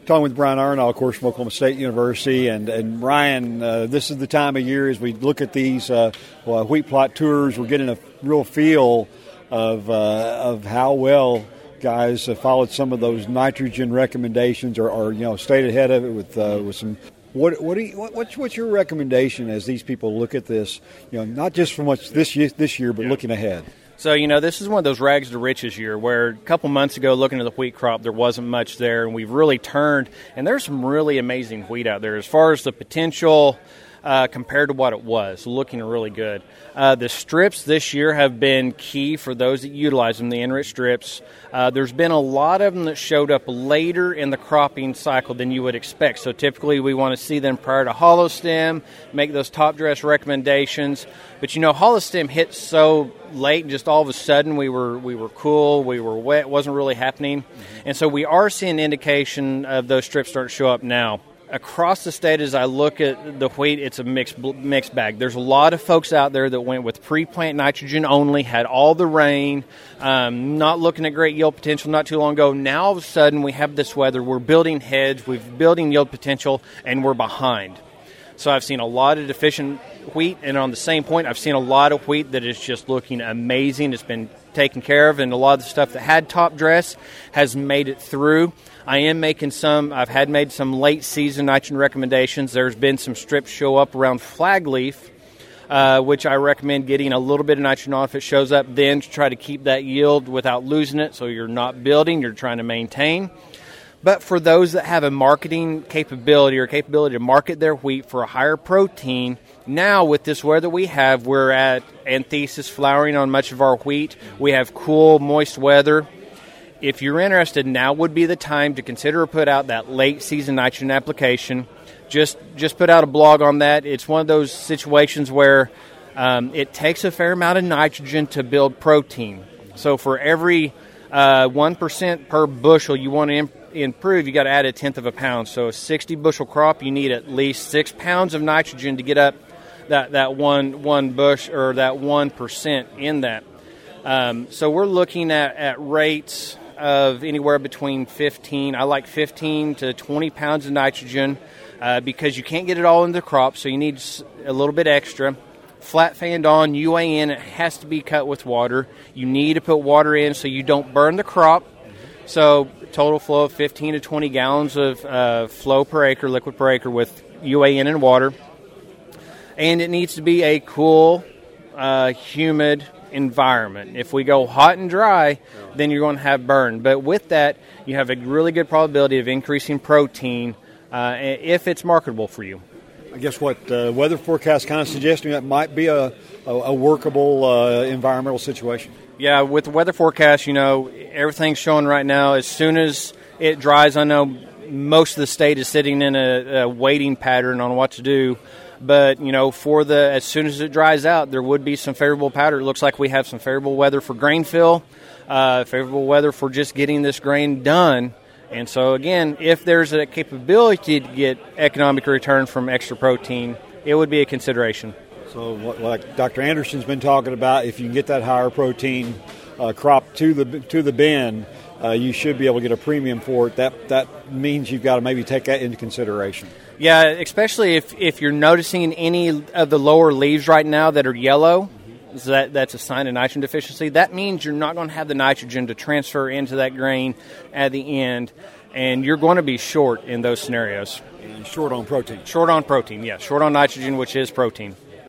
Talking with Brian Arnold, of course, from Oklahoma State University. And Ryan, this is the time of year as we look at these wheat plot tours, we're getting a real feel of how well guys followed some of those nitrogen recommendations or stayed ahead of it with some. What's your recommendation as these people look at this? Not just from what's this year, but looking ahead. So, this is one of those rags to riches year where a couple months ago, looking at the wheat crop, there wasn't much there, and we've really turned, and there's some really amazing wheat out there as far as the potential compared to what it was, looking really good. The strips this year have been key for those that utilize them, the enriched strips. There's been a lot of them that showed up later in the cropping cycle than you would expect. So typically we want to see them prior to hollow stem, make those top dress recommendations. But hollow stem hit so late, and just all of a sudden we were cool, we were wet, it wasn't really happening. And so we are seeing indication of those strips starting to show up now. Across the state, as I look at the wheat, it's a mixed bag. There's a lot of folks out there that went with pre-plant nitrogen only, had all the rain, not looking at great yield potential not too long ago. Now, all of a sudden, we have this weather. We're building heads, we're building yield potential, and we're behind. So I've seen a lot of deficient wheat, and on the same point, I've seen a lot of wheat that is just looking amazing. It's been taken care of, and a lot of the stuff that had top dress has made it through. I've made some late season nitrogen recommendations. There's been some strips show up around flagleaf, which I recommend getting a little bit of nitrogen on if it shows up then to try to keep that yield without losing it. So you're not building, you're trying to maintain. But for those that have a marketing capability or capability to market their wheat for a higher protein, now with this weather we have, we're at anthesis flowering on much of our wheat. We have cool, moist weather. If you're interested, now would be the time to consider put out that late season nitrogen application. Just put out a blog on that. It's one of those situations where it takes a fair amount of nitrogen to build protein. So for every 1% per bushel you want to improve, you got to add 1/10 of a pound. So a 60 bushel crop, you need at least 6 pounds of nitrogen to get up that one bush or that 1% in that. So we're looking at rates of anywhere between 15 to 20 pounds of nitrogen because you can't get it all in the crop, so you need a little bit extra. Flat fanned on, UAN, it has to be cut with water. You need to put water in so you don't burn the crop. So total flow of 15 to 20 gallons of flow per acre, liquid per acre with UAN and water. And it needs to be a cool, humid environment. If we go hot and dry, then you're going to have burn. But with that, you have a really good probability of increasing protein if it's marketable for you. I guess what weather forecast kind of suggesting that might be a workable environmental situation. Yeah, with the weather forecast, everything's showing right now. As soon as it dries, I know most of the state is sitting in a waiting pattern on what to do. But, as soon as it dries out, there would be some favorable pattern. It looks like we have some favorable weather for grain fill, favorable weather for just getting this grain done. And so, again, if there's a capability to get economic return from extra protein, it would be a consideration. So like Dr. Anderson's been talking about, if you can get that higher protein crop to the bin, you should be able to get a premium for it. That means you've got to maybe take that into consideration. Yeah, especially if you're noticing any of the lower leaves right now that are yellow, so that's a sign of nitrogen deficiency. That means you're not going to have the nitrogen to transfer into that grain at the end, and you're going to be short in those scenarios. And short on protein. Short on protein, yeah. Short on nitrogen, which is protein.